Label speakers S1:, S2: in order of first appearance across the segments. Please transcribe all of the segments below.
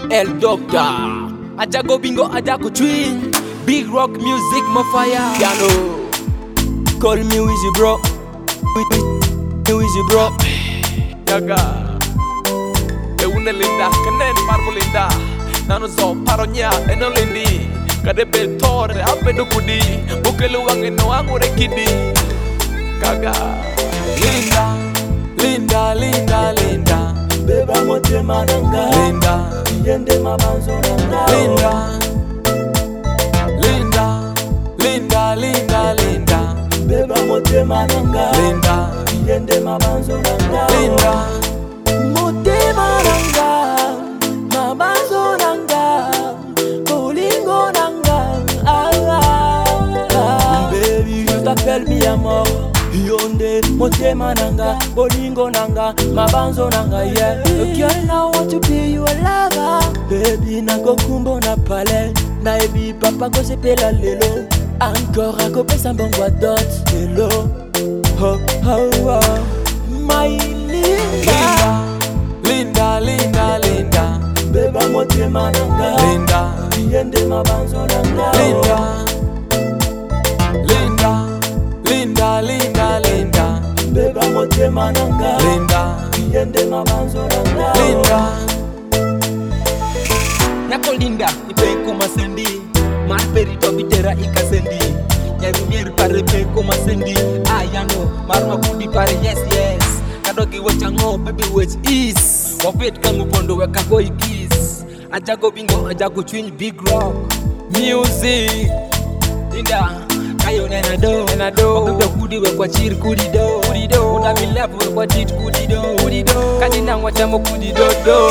S1: El Doctor Ajago bingo ajago twin. Big rock music mafire. Piano. Call me Wizzy bro. Wizzy bro.
S2: Yaga Euna linda kanen marmo linda Nano zo paronya eno lindi Kade betore apedo kudi Bukelu wange no angure kidi Kaga
S1: Linda, Linda, Linda, Linda.
S3: Beba mote mananga
S1: Linda,
S3: yende mabanzo nanga
S1: Linda, Linda, Linda, Linda, Linda.
S3: Beba mote mananga
S1: Linda,
S3: yende mabanzo nanga
S1: Linda.
S3: mote mananga mabanzo nanga bolingo nanga baby je t'appelle mi amor Yonde mote mananga bolingo nanga mabanzo nanga yeah. Girl I want to be your lover baby nakokumbo na pale na ebi papa ko sepela lelo encore akopesa mbongwa dot hello oh oh oh my Linda
S1: Linda, Linda, Linda.
S3: beba mote mananga
S1: Linda,
S3: yende mabanzo nanga
S1: Linda, Linda, Linda, Linda, Linda.
S3: beba mote mananga
S1: Linda,
S3: yende mabanzo nanga
S1: Linda.
S4: Nyako Linda, ipe kuma sendi Marperi to bitera ikasendi Nyarumieri pare pe kuma sendi Ayano, marma kudi pare yes yes Kadogi wachango, baby which is Wapet kangu pondo weka go ikis Ajago bingo, ajago twin big rock
S1: Music.
S4: Linda, kayo nena do Wakuda kudi wekwa chiri kudi do Una milapu wekwa tit kudi do Kadina wachamo kudi do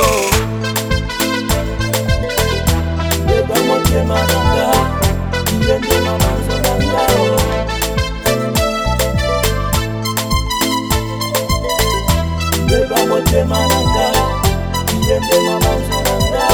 S3: beba mote mananga yende mabanzo nanga beba mote mananga yende mabanzo nanga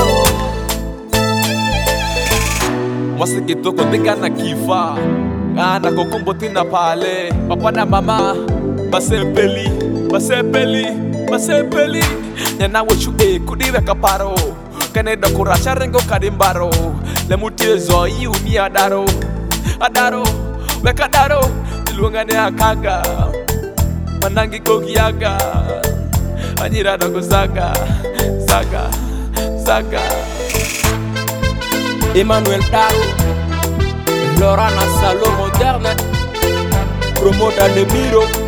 S2: Mwase kitoko tika na kifa Ana kokumbo tina pale Papa na mama Basepeli Basepeli Nyana wachu kudire kaparo Kaneda kuracha rengo kadimbaro Lemutie zoi uni adaro Weka daro Iluangane akaga Manangi kogiaga Anyira dogo zaga
S1: Emmanuel Daro, Laurana Salon moderne, promoteur de Miro.